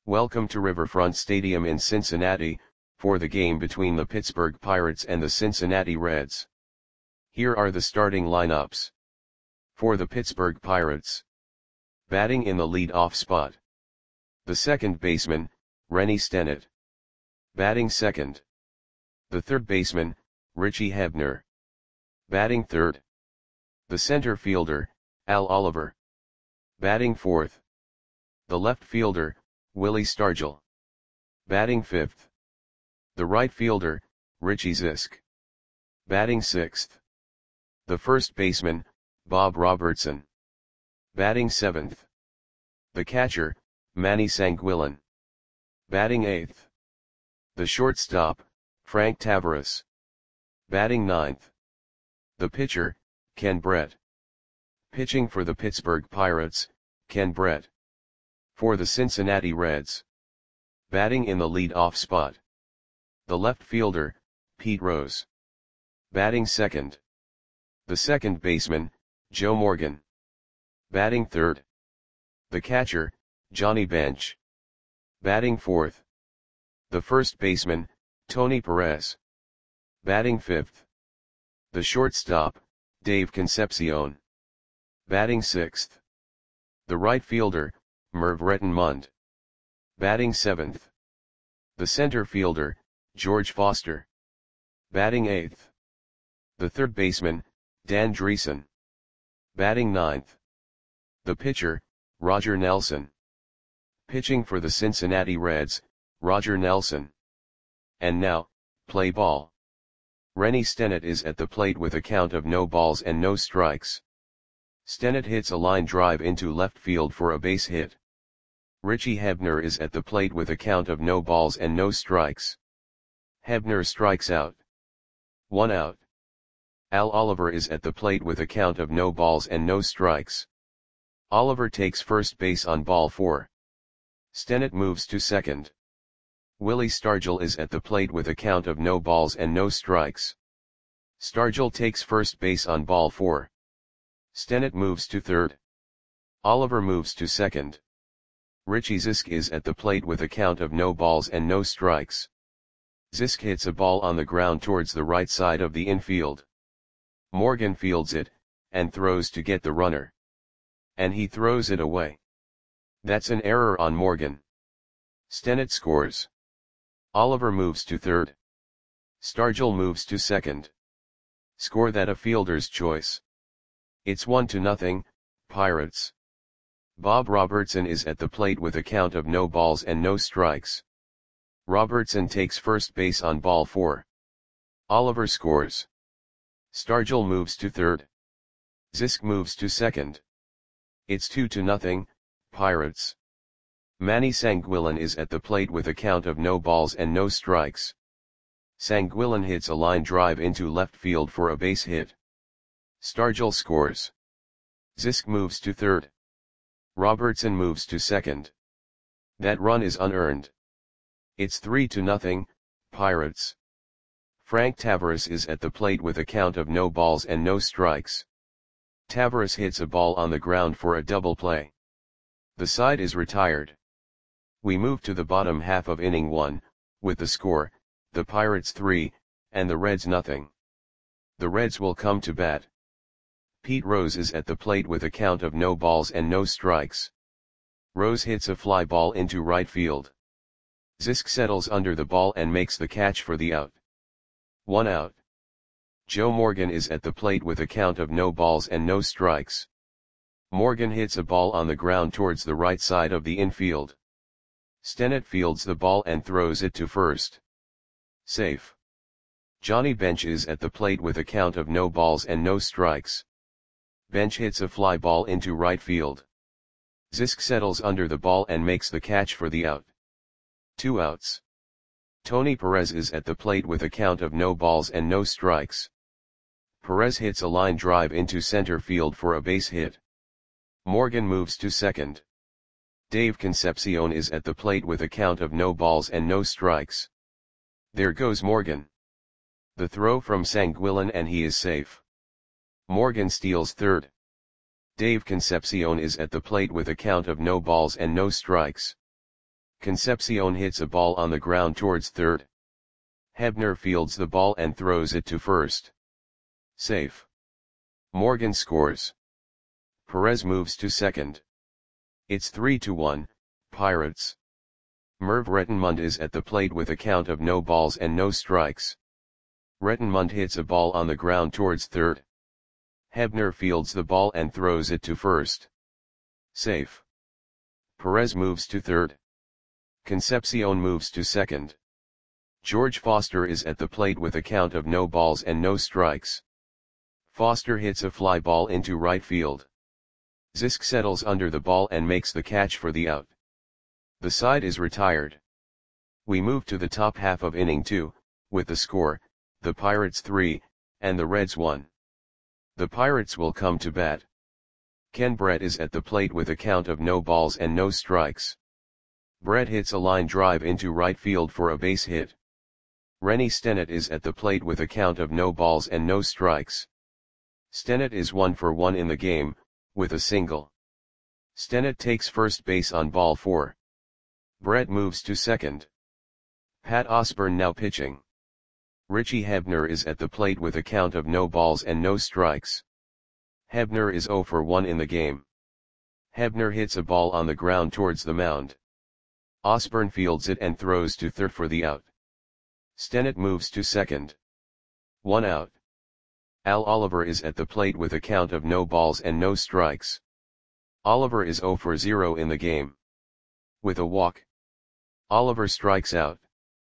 Welcome to Riverfront Stadium in Cincinnati, for the game between the Pittsburgh Pirates and the Cincinnati Reds. Here are the starting lineups. For the Pittsburgh Pirates. Batting in the lead-off spot. The second baseman, Rennie Stennett. Batting second. The third baseman, Richie Hebner. Batting third. The center fielder, Al Oliver. Batting fourth. The left fielder, Willie Stargell. Batting fifth. The right fielder, Richie Zisk. Batting sixth. The first baseman, Bob Robertson. Batting seventh. The catcher, Manny Sanguillen. Batting eighth. The shortstop, Frank Taveras. Batting ninth. The pitcher, Ken Brett. Pitching for the Pittsburgh Pirates, Ken Brett. For the Cincinnati Reds. Batting in the lead-off spot. The left fielder, Pete Rose. Batting second. The second baseman, Joe Morgan. Batting third. The catcher, Johnny Bench. Batting fourth. The first baseman, Tony Perez. Batting fifth. The shortstop, Dave Concepcion. Batting sixth. The right fielder, Merv Rettenmund. Batting seventh. The center fielder, George Foster. Batting eighth. The third baseman, Dan Dreesen. Batting ninth. The pitcher, Roger Nelson. Pitching for the Cincinnati Reds, Roger Nelson. And now, play ball. Rennie Stennett is at the plate with a count of no balls and no strikes. Stennett hits a line drive into left field for a base hit. Richie Hebner is at the plate with a count of no balls and no strikes. Hebner strikes out. 1 out. Al Oliver is at the plate with a count of no balls and no strikes. Oliver takes first base on ball 4. Stennett moves to second. Willie Stargell is at the plate with a count of no balls and no strikes. Stargell takes first base on ball 4. Stennett moves to third. Oliver moves to second. Richie Zisk is at the plate with a count of no balls and no strikes. Zisk hits a ball on the ground towards the right side of the infield. Morgan fields it, and throws to get the runner. And he throws it away. That's an error on Morgan. Stennett scores. Oliver moves to third. Stargell moves to second. Score that a fielder's choice. It's 1-0, Pirates. Bob Robertson is at the plate with a count of no balls and no strikes. Robertson takes first base on ball 4. Oliver scores. Stargell moves to third. Zisk moves to second. It's 2-0, Pirates. Manny Sanguillen is at the plate with a count of no balls and no strikes. Sanguillen hits a line drive into left field for a base hit. Stargell scores. Zisk moves to third. Robertson moves to second. That run is unearned. It's 3-0, Pirates. Frank Taveras is at the plate with a count of no balls and no strikes. Taveras hits a ball on the ground for a double play. The side is retired. We move to the bottom half of inning 1, with the score, the Pirates 3, and the Reds 0. The Reds will come to bat. Pete Rose is at the plate with a count of no balls and no strikes. Rose hits a fly ball into right field. Zisk settles under the ball and makes the catch for the out. 1 out. Joe Morgan is at the plate with a count of no balls and no strikes. Morgan hits a ball on the ground towards the right side of the infield. Stennett fields the ball and throws it to first. Safe. Johnny Bench is at the plate with a count of no balls and no strikes. Bench hits a fly ball into right field. Zisk settles under the ball and makes the catch for the out. 2 outs. Tony Perez is at the plate with a count of no balls and no strikes. Perez hits a line drive into center field for a base hit. Morgan moves to second. Dave Concepcion is at the plate with a count of no balls and no strikes. There goes Morgan. The throw from Sanguillen and he is safe. Morgan steals third. Dave Concepcion is at the plate with a count of no balls and no strikes. Concepcion hits a ball on the ground towards third. Hebner fields the ball and throws it to first. Safe. Morgan scores. Perez moves to second. It's 3-1, Pirates. Merv Rettenmund is at the plate with a count of no balls and no strikes. Rettenmund hits a ball on the ground towards third. Hebner fields the ball and throws it to first. Safe. Perez moves to third. Concepcion moves to second. George Foster is at the plate with a count of no balls and no strikes. Foster hits a fly ball into right field. Zisk settles under the ball and makes the catch for the out. The side is retired. We move to the top half of inning 2, with the score, the Pirates 3, and the Reds 1. The Pirates will come to bat. Ken Brett is at the plate with a count of no balls and no strikes. Brett hits a line drive into right field for a base hit. Rennie Stennett is at the plate with a count of no balls and no strikes. Stennett is 1 for 1 in the game, with a single. Stennett takes first base on ball 4. Brett moves to second. Pat Osborne now pitching. Richie Hebner is at the plate with a count of no balls and no strikes. Hebner is 0 for 1 in the game. Hebner hits a ball on the ground towards the mound. Osborne fields it and throws to third for the out. Stennett moves to second. 1 out. Al Oliver is at the plate with a count of no balls and no strikes. Oliver is 0 for 0 in the game. With a walk, Oliver strikes out.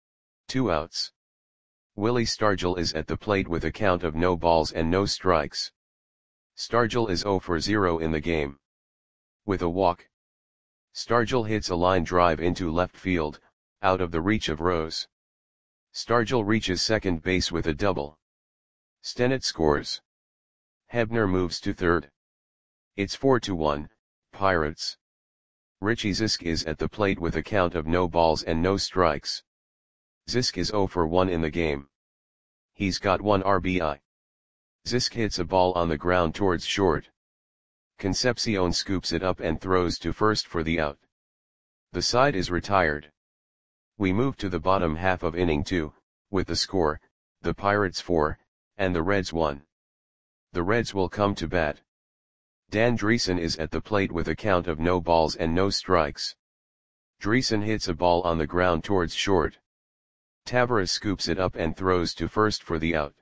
2 outs. Willie Stargell is at the plate with a count of no balls and no strikes. Stargell is 0 for 0 in the game. With a walk, Stargell hits a line drive into left field, out of the reach of Rose. Stargell reaches second base with a double. Stennett scores. Hebner moves to third. It's 4-1, Pirates. Richie Zisk is at the plate with a count of no balls and no strikes. Zisk is 0 for 1 in the game. He's got 1 RBI. Zisk hits a ball on the ground towards short. Concepcion scoops it up and throws to first for the out. The side is retired. We move to the bottom half of inning 2, with the score, the Pirates 4, and the Reds 1. The Reds will come to bat. Dan Dreesen is at the plate with a count of no balls and no strikes. Dreesen hits a ball on the ground towards short. Tavares scoops it up and throws to first for the out.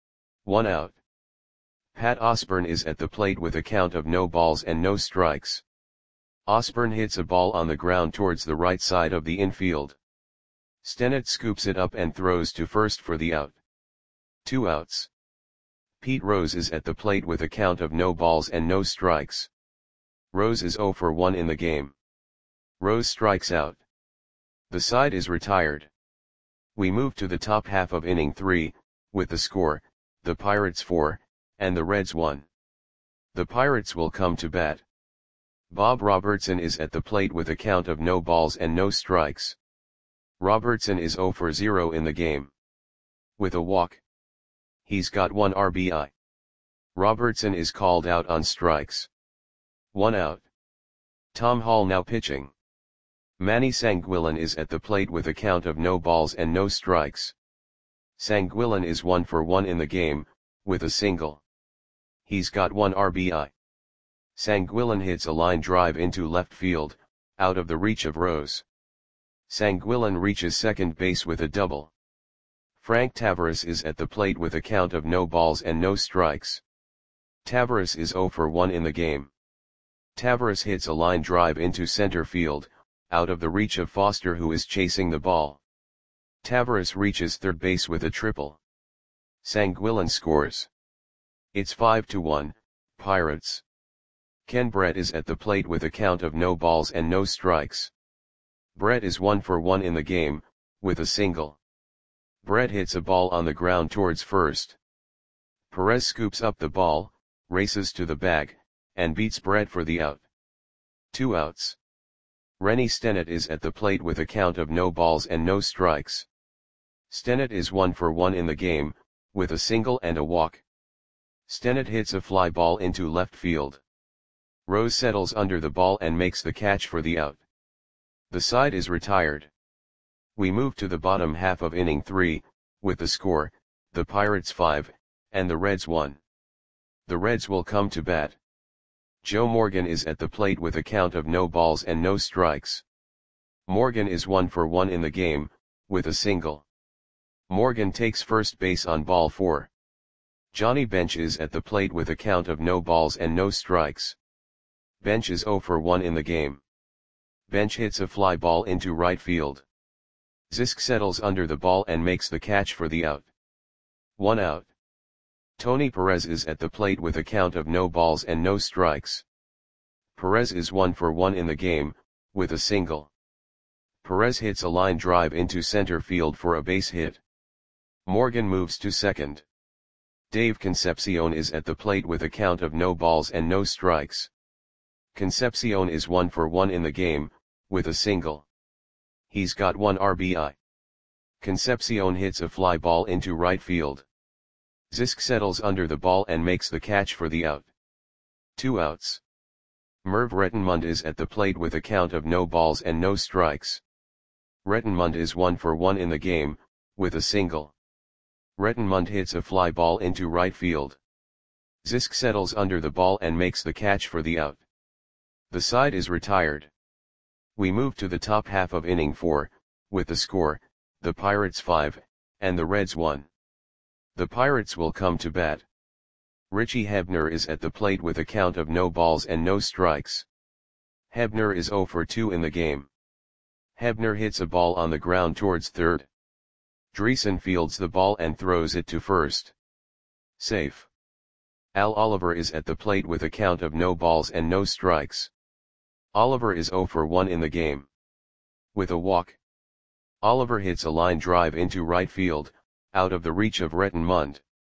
1 out. Pat Osborne is at the plate with a count of no balls and no strikes. Osborne hits a ball on the ground towards the right side of the infield. Stennett scoops it up and throws to first for the out. 2 outs. Pete Rose is at the plate with a count of no balls and no strikes. Rose is 0 for 1 in the game. Rose strikes out. The side is retired. We move to the top half of inning 3, with the score, the Pirates 4, and the Reds 1. The Pirates will come to bat. Bob Robertson is at the plate with a count of no balls and no strikes. Robertson is 0 for 0 in the game. With a walk, he's got 1 RBI. Robertson is called out on strikes. 1 out. Tom Hall now pitching. Manny Sanguillen is at the plate with a count of no balls and no strikes. Sanguillen is 1 for 1 in the game, with a single. He's got 1 RBI. Sanguillen hits a line drive into left field, out of the reach of Rose. Sanguillen reaches second base with a double. Frank Tavares is at the plate with a count of no balls and no strikes. Tavares is 0 for 1 in the game. Tavares hits a line drive into center field, out of the reach of Foster who is chasing the ball. Tavares reaches third base with a triple. Sanguillen scores. It's 5-1, Pirates. Ken Brett is at the plate with a count of no balls and no strikes. Brett is 1 for 1 in the game, with a single. Brett hits a ball on the ground towards first. Perez scoops up the ball, races to the bag, and beats Brett for the out. 2 outs. Rennie Stennett is at the plate with a count of no balls and no strikes. Stennett is 1 for 1 in the game, with a single and a walk. Stennett hits a fly ball into left field. Rose settles under the ball and makes the catch for the out. The side is retired. We move to the bottom half of inning 3, with the score, the Pirates 5, and the Reds 1. The Reds will come to bat. Joe Morgan is at the plate with a count of no balls and no strikes. Morgan is 1 for 1 in the game, with a single. Morgan takes first base on ball 4. Johnny Bench is at the plate with a count of no balls and no strikes. Bench is 0 for 1 in the game. Bench hits a fly ball into right field. Zisk settles under the ball and makes the catch for the out. 1 out. Tony Perez is at the plate with a count of no balls and no strikes. Perez is 1 for 1 in the game, with a single. Perez hits a line drive into center field for a base hit. Morgan moves to second. Dave Concepcion is at the plate with a count of no balls and no strikes. Concepcion is 1 for 1 in the game, with a single. He's got 1 RBI. Concepcion hits a fly ball into right field. Zisk settles under the ball and makes the catch for the out. 2 outs. Merv Rettenmund is at the plate with a count of no balls and no strikes. Rettenmund is 1 for 1 in the game, with a single. Rettenmund hits a fly ball into right field. Zisk settles under the ball and makes the catch for the out. The side is retired. We move to the top half of inning 4, with the score, the Pirates 5, and the Reds 1. The Pirates will come to bat. Richie Hebner is at the plate with a count of no balls and no strikes. Hebner is 0 for 2 in the game. Hebner hits a ball on the ground towards third. Dreesen fields the ball and throws it to first. Safe. Al Oliver is at the plate with a count of no balls and no strikes. Oliver is 0 for 1 in the game. With a walk. Oliver hits a line drive into right field, out of the reach of Rettenmund.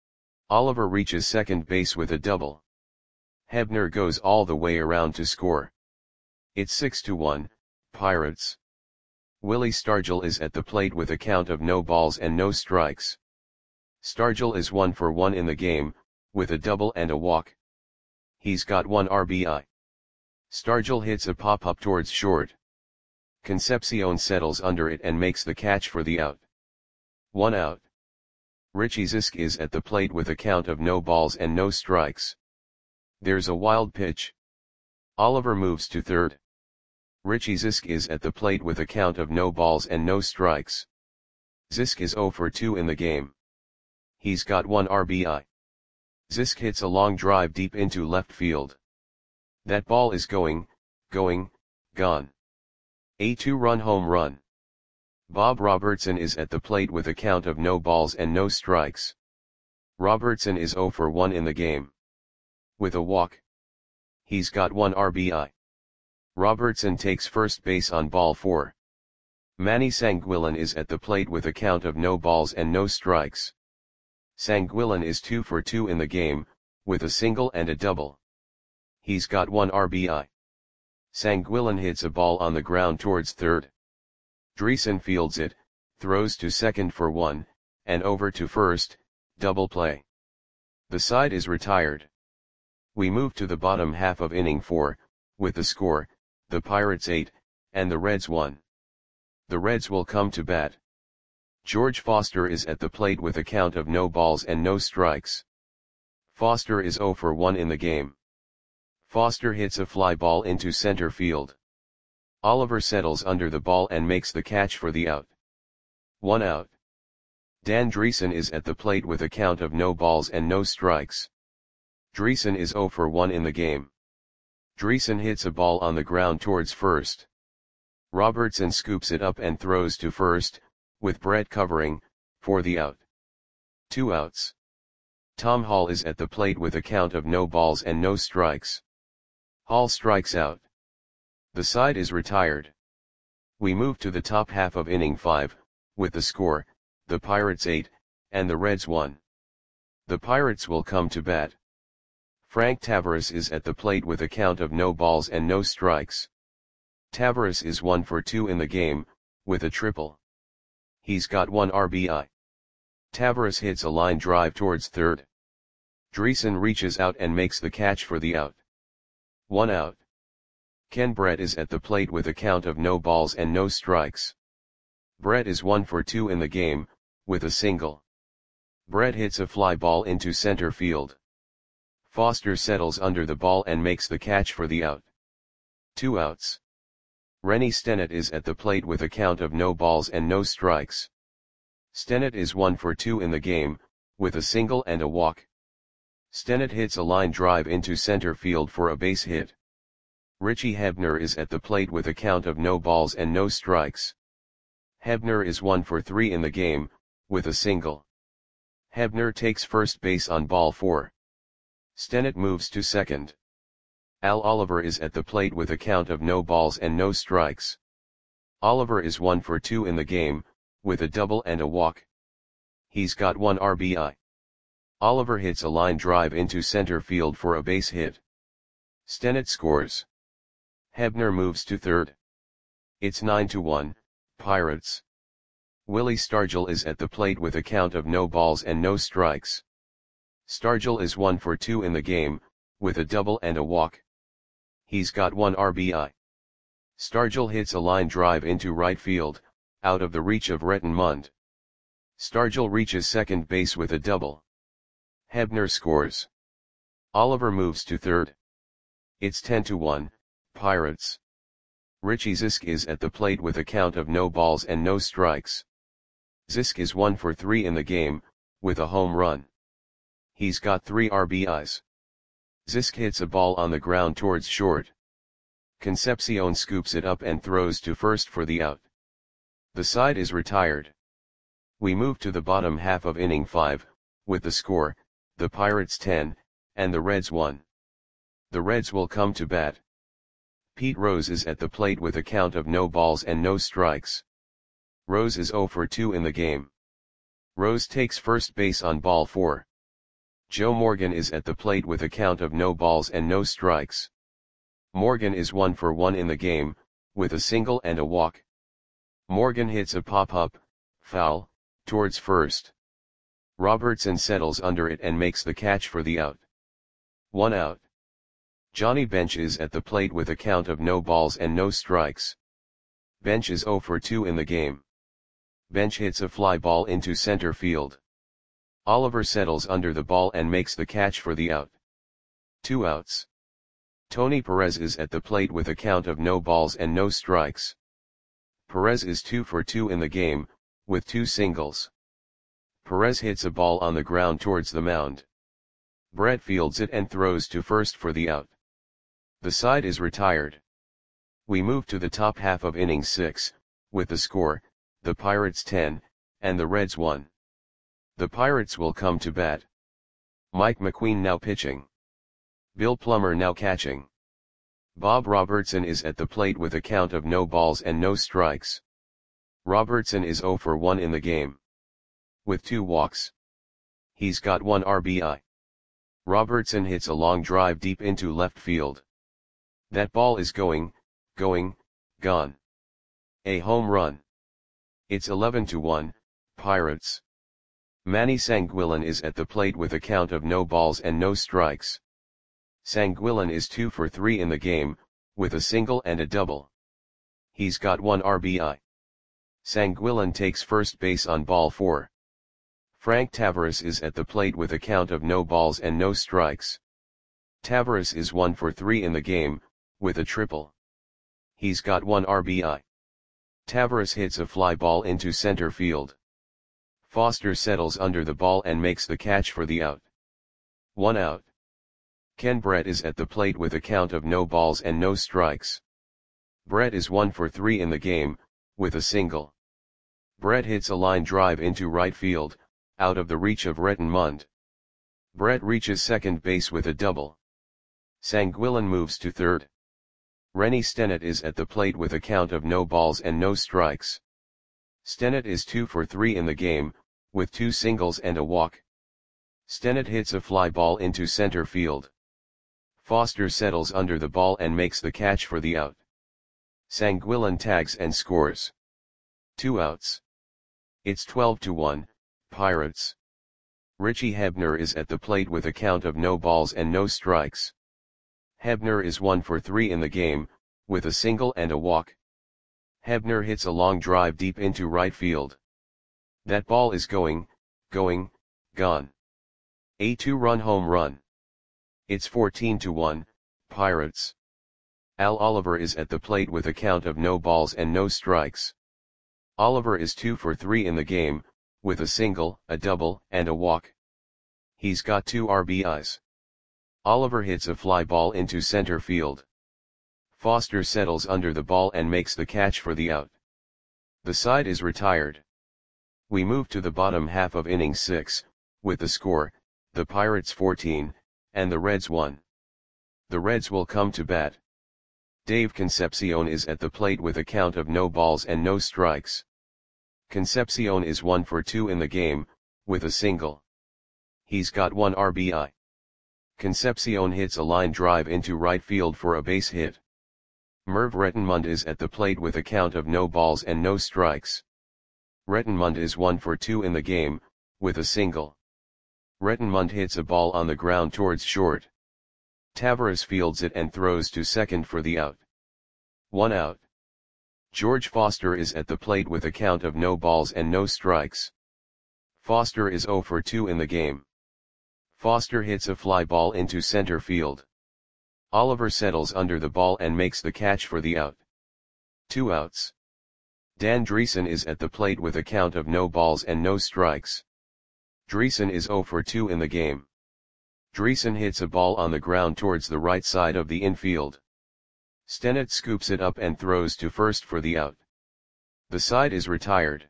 Oliver reaches second base with a double. Hebner goes all the way around to score. It's 6-1, Pirates. Willie Stargell is at the plate with a count of no balls and no strikes. Stargell is 1 for 1 in the game, with a double and a walk. He's got 1 RBI. Stargell hits a pop-up towards short. Concepcion settles under it and makes the catch for the out. 1 out. Richie Zisk is at the plate with a count of no balls and no strikes. There's a wild pitch. Oliver moves to third. Richie Zisk is at the plate with a count of no balls and no strikes. Zisk is 0 for 2 in the game. He's got 1 RBI. Zisk hits a long drive deep into left field. That ball is gone. A 2-run home run. Bob Robertson is at the plate with a count of no balls and no strikes. Robertson is 0 for 1 in the game. With a walk. He's got 1 RBI. Robertson takes first base on ball 4. Manny Sanguillen is at the plate with a count of no balls and no strikes. Sanguillen is 2 for 2 in the game, with a single and a double. He's got 1 RBI. Sanguillen hits a ball on the ground towards third. Dreesen fields it, throws to second for 1, and over to first, double play. The side is retired. We move to the bottom half of inning 4, with the score, the Pirates 8, and the Reds 1. The Reds will come to bat. George Foster is at the plate with a count of no balls and no strikes. Foster is 0 for 1 in the game. Foster hits a fly ball into center field. Oliver settles under the ball and makes the catch for the out. 1 out. Dan Dreesen is at the plate with a count of no balls and no strikes. Dreesen is 0 for 1 in the game. Dreesen hits a ball on the ground towards first. Robertson scoops it up and throws to first, with Brett covering, for the out. 2 outs. Tom Hall is at the plate with a count of no balls and no strikes. Hall strikes out. The side is retired. We move to the top half of inning 5, with the score, the Pirates 8, and the Reds 1. The Pirates will come to bat. Frank Tavares is at the plate with a count of no balls and no strikes. Tavares is 1 for 2 in the game, with a triple. He's got 1 RBI. Tavares hits a line drive towards third. Dreesen reaches out and makes the catch for the out. 1 out. Ken Brett is at the plate with a count of no balls and no strikes. Brett is 1 for 2 in the game, with a single. Brett hits a fly ball into center field. Foster settles under the ball and makes the catch for the out. 2 outs. Rennie Stennett is at the plate with a count of no balls and no strikes. Stennett is 1 for 2 in the game, with a single and a walk. Stennett hits a line drive into center field for a base hit. Richie Hebner is at the plate with a count of no balls and no strikes. Hebner is 1 for 3 in the game, with a single. Hebner takes first base on ball 4. Stennett moves to second. Al Oliver is at the plate with a count of no balls and no strikes. Oliver is 1 for 2 in the game, with a double and a walk. He's got 1 RBI. Oliver hits a line drive into center field for a base hit. Stennett scores. Hebner moves to third. It's 9-1, Pirates. Willie Stargell is at the plate with a count of no balls and no strikes. Stargell is 1 for 2 in the game, with a double and a walk. He's got 1 RBI. Stargell hits a line drive into right field, out of the reach of Retton Mund. Stargell reaches second base with a double. Hebner scores. Oliver moves to third. It's 10-1, Pirates. Richie Zisk is at the plate with a count of no balls and no strikes. Zisk is 1 for 3 in the game, with a home run. He's got 3 RBIs. Zisk hits a ball on the ground towards short. Concepcion scoops it up and throws to first for the out. The side is retired. We move to the bottom half of inning 5, with the score, the Pirates 10, and the Reds 1. The Reds will come to bat. Pete Rose is at the plate with a count of no balls and no strikes. Rose is 0 for 2 in the game. Rose takes first base on ball 4. Joe Morgan is at the plate with a count of no balls and no strikes. Morgan is 1 for 1 in the game, with a single and a walk. Morgan hits a pop-up, foul, towards first. Robertson settles under it and makes the catch for the out. 1 out. Johnny Bench is at the plate with a count of no balls and no strikes. Bench is 0 for 2 in the game. Bench hits a fly ball into center field. Oliver settles under the ball and makes the catch for the out. 2 outs. Tony Perez is at the plate with a count of no balls and no strikes. Perez is 2 for 2 in the game, with 2 singles. Perez hits a ball on the ground towards the mound. Brett fields it and throws to first for the out. The side is retired. We move to the top half of inning 6, with the score, the Pirates 10, and the Reds 1. The Pirates will come to bat. Mike McQueen now pitching. Bill Plummer now catching. Bob Robertson is at the plate with a count of no balls and no strikes. Robertson is 0 for 1 in the game. With 2 walks. He's got 1 RBI. Robertson hits a long drive deep into left field. That ball is going, gone. A home run. It's 11-1, Pirates. Manny Sanguillen is at the plate with a count of no balls and no strikes. Sanguillen is 2 for 3 in the game, with a single and a double. He's got 1 RBI. Sanguillen takes first base on ball 4. Frank Tavares is at the plate with a count of no balls and no strikes. Tavares is 1 for 3 in the game, with a triple. He's got 1 RBI. Tavares hits a fly ball into center field. Foster settles under the ball and makes the catch for the out. 1 out. Ken Brett is at the plate with a count of no balls and no strikes. Brett is 1 for 3 in the game, with a single. Brett hits a line drive into right field, out of the reach of Retton Mund. Brett reaches second base with a double. Sanguillen moves to third. Rennie Stennett is at the plate with a count of no balls and no strikes. Stennett is 2 for 3 in the game, with 2 singles and a walk. Stennett hits a fly ball into center field. Foster settles under the ball and makes the catch for the out. Sanguillen tags and scores. 2 outs. It's 12-1, Pirates. Richie Hebner is at the plate with a count of no balls and no strikes. Hebner is 1 for 3 in the game, with a single and a walk. Hebner hits a long drive deep into right field. That ball is going, gone. A 2-run home run. It's 14-1, Pirates. Al Oliver is at the plate with a count of no balls and no strikes. Oliver is 2 for 3 in the game, with a single, a double, and a walk. He's got 2 RBIs. Oliver hits a fly ball into center field. Foster settles under the ball and makes the catch for the out. The side is retired. We move to the bottom half of inning 6, with the score, the Pirates 14, and the Reds 1. The Reds will come to bat. Dave Concepcion is at the plate with a count of no balls and no strikes. Concepcion is 1 for 2 in the game, with a single. He's got 1 RBI. Concepcion hits a line drive into right field for a base hit. Merv Rettenmund is at the plate with a count of no balls and no strikes. Rettenmund is 1 for 2 in the game, with a single. Rettenmund hits a ball on the ground towards short. Tavares fields it and throws to second for the out. 1 out. George Foster is at the plate with a count of no balls and no strikes. Foster is 0 for 2 in the game. Foster hits a fly ball into center field. Oliver settles under the ball and makes the catch for the out. 2 outs. Dan Dreesen is at the plate with a count of no balls and no strikes. Dreesen is 0 for 2 in the game. Dreesen hits a ball on the ground towards the right side of the infield. Stennett scoops it up and throws to first for the out. The side is retired.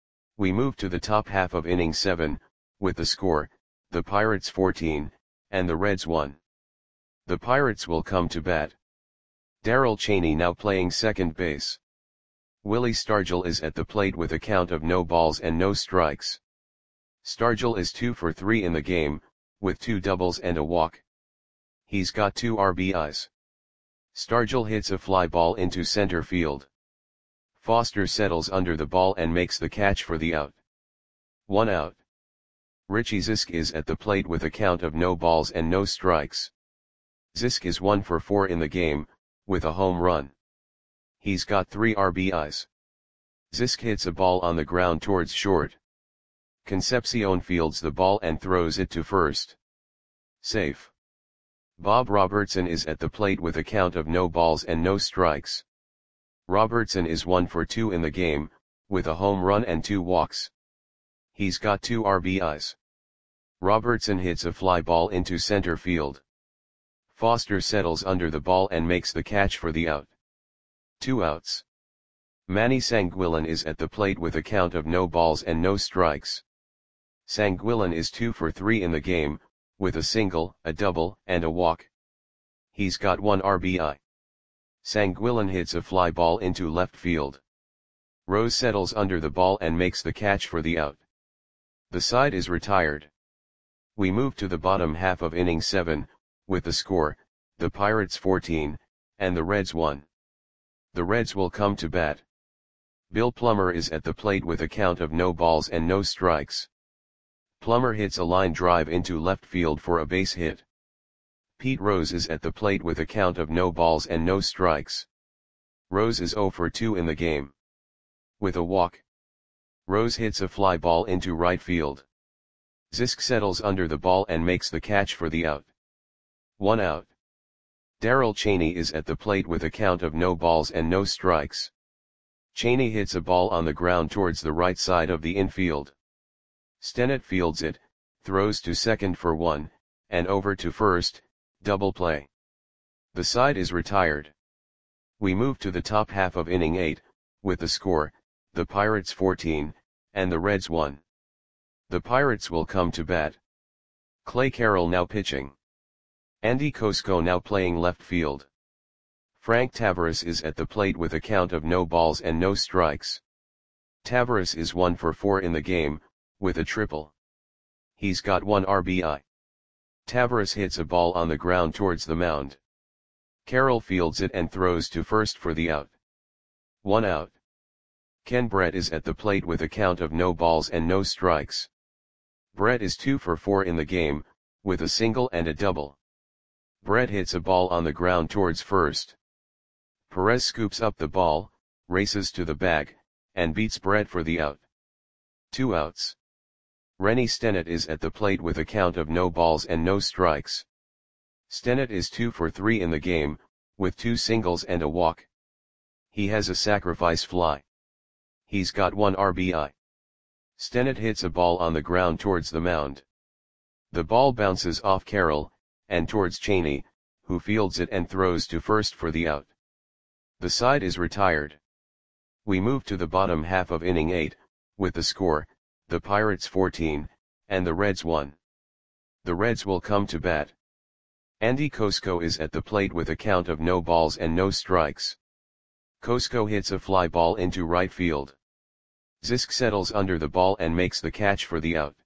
We move to the top half of inning 7, with the score, the Pirates 14, and the Reds 1. The Pirates will come to bat. Darrell Chaney now playing second base. Willie Stargell is at the plate with a count of no balls and no strikes. Stargell is 2 for 3 in the game, with 2 doubles and a walk. He's got 2 RBIs. Stargell hits a fly ball into center field. Foster settles under the ball and makes the catch for the out. 1 out. Richie Zisk is at the plate with a count of no balls and no strikes. Zisk is 1 for 4 in the game, with a home run. He's got 3 RBIs. Zisk hits a ball on the ground towards short. Concepcion fields the ball and throws it to first. Safe. Bob Robertson is at the plate with a count of no balls and no strikes. Robertson is 1 for 2 in the game, with a home run and 2 walks. He's got 2 RBIs. Robertson hits a fly ball into center field. Foster settles under the ball and makes the catch for the out. 2 outs. Manny Sanguillen is at the plate with a count of no balls and no strikes. Sanguillen is 2 for 3 in the game, with a single, a double, and a walk. He's got 1 RBI. Sanguillen hits a fly ball into left field. Rose settles under the ball and makes the catch for the out. The side is retired. We move to the bottom half of inning 7, with the score, the Pirates 14, and the Reds 1. The Reds will come to bat. Bill Plummer is at the plate with a count of no balls and no strikes. Plummer hits a line drive into left field for a base hit. Pete Rose is at the plate with a count of no balls and no strikes. Rose is 0 for 2 in the game. With a walk. Rose hits a fly ball into right field. Zisk settles under the ball and makes the catch for the out. 1 out. Darrell Chaney is at the plate with a count of no balls and no strikes. Chaney hits a ball on the ground towards the right side of the infield. Stennett fields it, throws to second for 1, and over to first, double play. The side is retired. We move to the top half of inning 8, with the score, the Pirates 14, and the Reds 1. The Pirates will come to bat. Clay Carroll now pitching. Andy Kosko now playing left field. Frank Tavares is at the plate with a count of no balls and no strikes. Tavares is 1 for 4 in the game, with a triple. He's got 1 RBI. Tavares hits a ball on the ground towards the mound. Carroll fields it and throws to first for the out. 1 out. Ken Brett is at the plate with a count of no balls and no strikes. Brett is 2 for 4 in the game, with a single and a double. Brett hits a ball on the ground towards first. Perez scoops up the ball, races to the bag, and beats Brett for the out. 2 outs. Rennie Stennett is at the plate with a count of no balls and no strikes. Stennett is 2 for 3 in the game, with 2 singles and a walk. He has a sacrifice fly. He's got 1 RBI. Stennett hits a ball on the ground towards the mound. The ball bounces off Carroll, and towards Cheney, who fields it and throws to first for the out. The side is retired. We move to the bottom half of inning 8, with the score, the Pirates 14, and the Reds 1. The Reds will come to bat. Andy Kosko is at the plate with a count of no balls and no strikes. Kosko hits a fly ball into right field. Zisk settles under the ball and makes the catch for the out.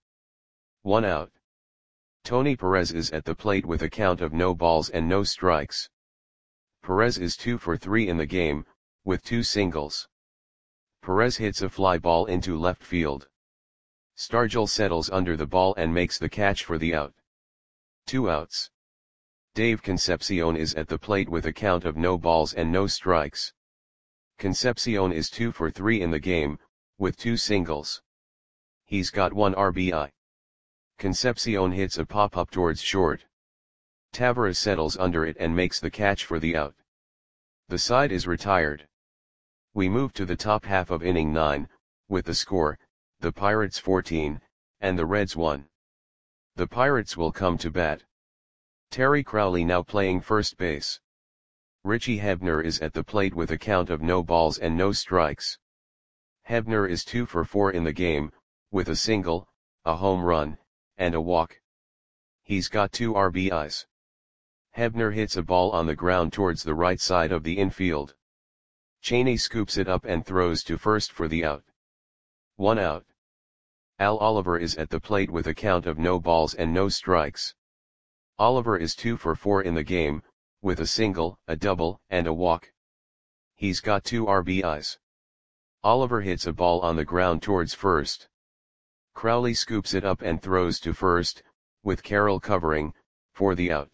1 out. Tony Perez is at the plate with a count of no balls and no strikes. Perez is 2 for 3 in the game, with 2 singles. Perez hits a fly ball into left field. Stargell settles under the ball and makes the catch for the out. 2 outs. Dave Concepcion is at the plate with a count of no balls and no strikes. Concepcion is 2 for 3 in the game, with 2 singles. He's got 1 RBI. Concepcion hits a pop-up towards short. Tavares settles under it and makes the catch for the out. The side is retired. We move to the top half of inning 9, with the score, the Pirates 14, and the Reds 1. The Pirates will come to bat. Terry Crowley now playing first base. Richie Hebner is at the plate with a count of no balls and no strikes. Hebner is 2 for 4 in the game, with a single, a home run, and a walk. He's got 2 RBIs. Hebner hits a ball on the ground towards the right side of the infield. Cheney scoops it up and throws to first for the out. 1 out. Al Oliver is at the plate with a count of no balls and no strikes. Oliver is 2 for 4 in the game, with a single, a double, and a walk. He's got 2 RBIs. Oliver hits a ball on the ground towards first. Crowley scoops it up and throws to first, with Carroll covering, for the out.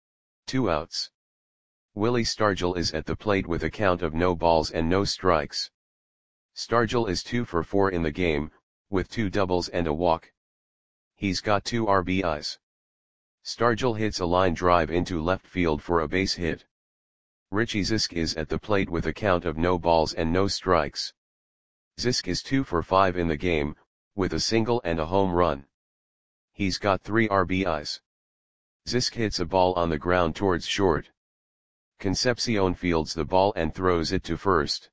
2 outs. Willie Stargell is at the plate with a count of no balls and no strikes. Stargell is 2 for 4 in the game, with 2 doubles and a walk. He's got 2 RBIs. Stargell hits a line drive into left field for a base hit. Richie Zisk is at the plate with a count of no balls and no strikes. Zisk is 2 for 5 in the game, with a single and a home run. He's got 3 RBIs. Zisk hits a ball on the ground towards short. Concepcion fields the ball and throws it to first.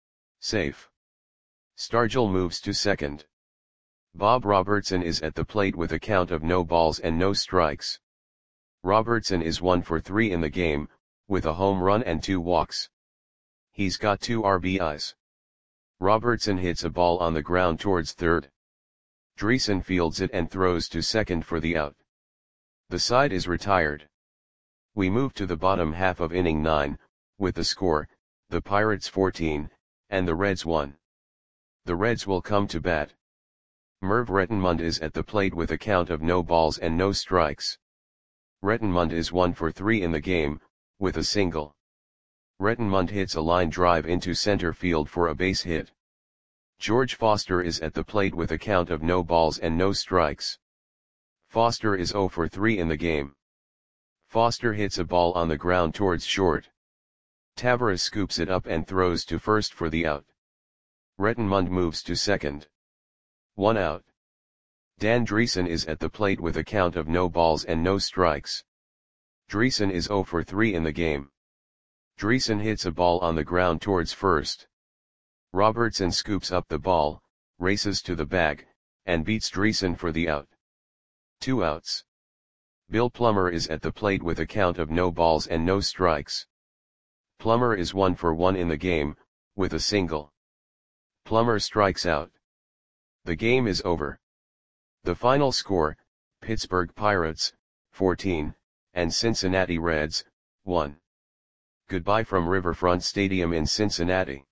Safe. Stargell moves to second. Bob Robertson is at the plate with a count of no balls and no strikes. Robertson is 1 for 3 in the game, with a home run and 2 walks. He's got 2 RBIs. Robertson hits a ball on the ground towards third. Dreesen fields it and throws to second for the out. The side is retired. We move to the bottom half of inning 9, with the score, the Pirates 14, and the Reds 1. The Reds will come to bat. Merv Rettenmund is at the plate with a count of no balls and no strikes. Rettenmund is 1 for 3 in the game, with a single. Rettenmund hits a line drive into center field for a base hit. George Foster is at the plate with a count of no balls and no strikes. Foster is 0 for 3 in the game. Foster hits a ball on the ground towards short. Tavares scoops it up and throws to first for the out. Rettenmund moves to second. 1 out. Dan Dreesen is at the plate with a count of no balls and no strikes. Dreesen is 0 for 3 in the game. Dreesen hits a ball on the ground towards first. Robertson scoops up the ball, races to the bag, and beats Dreesen for the out. 2 outs. Bill Plummer is at the plate with a count of no balls and no strikes. Plummer is 1 for 1 in the game, with a single. Plummer strikes out. The game is over. The final score, Pittsburgh Pirates, 14, and Cincinnati Reds, 1. Goodbye from Riverfront Stadium in Cincinnati.